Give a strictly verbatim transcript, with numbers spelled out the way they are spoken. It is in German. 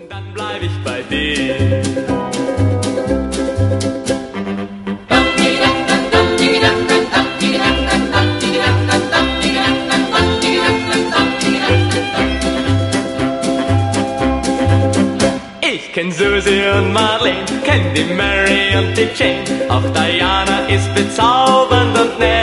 Dann bleib ich bei dir. Ich kenn Susi und Marlene, kenn die Mary und die Jane, auch Diana ist bezaubernd und nett.